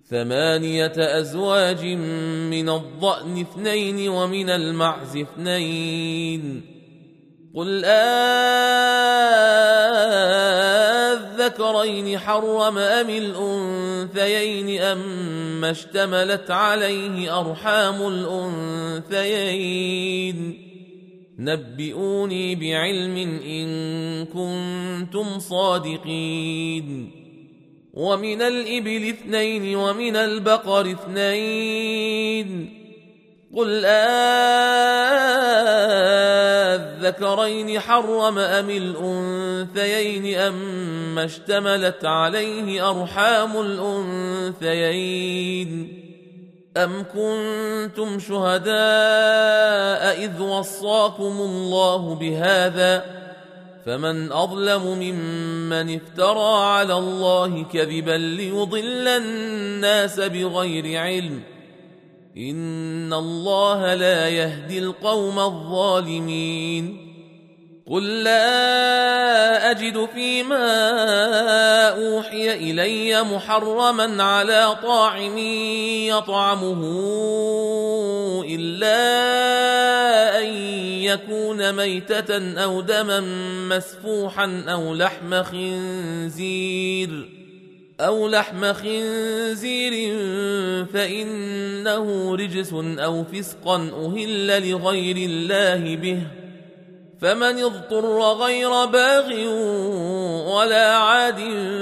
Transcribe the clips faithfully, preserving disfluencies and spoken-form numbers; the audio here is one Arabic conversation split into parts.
ثمانية أزواج من الضأن اثنين ومن المعز اثنين قل أذكرين حرم أم الأنثيين أم اشتملت عليه أرحام الأنثيين نبئوني بعلم إن كنتم صادقين ومن الإبل اثنين ومن البقر اثنين قل أذكرين حرم أم الأنثيين أم اشتملت عليه أرحام الأنثيين أم كنتم شهداء إذ وصاكم الله بهذا فمن أظلم ممن افترى على الله كذبا ليضل الناس بغير علم إن الله لا يهدي القوم الظالمين قل لا أجد فيما أوحي إلي محرما على طاعم يطعمه إلا أن يكون ميتة أو دما مسفوحا أو لحم خنزير أو لحم خنزير فإنه رجس أو فسقا أهل لغير الله به فمن اضطر غير باغ ولا عاد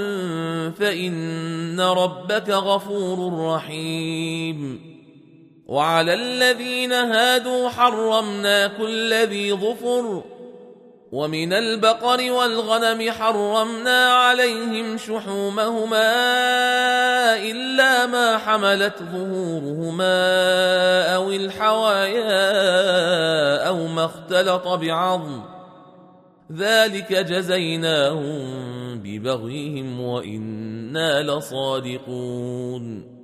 فإن ربك غفور رحيم وعلى الذين هادوا حرمنا كل ذي ظفر ومن البقر والغنم حرمنا عليهم شحومهما إلا ما حملت ظهورهما أو الحوايا أو ما اختلط بعظم ذلك جزيناهم ببغيهم وإنا لصادقون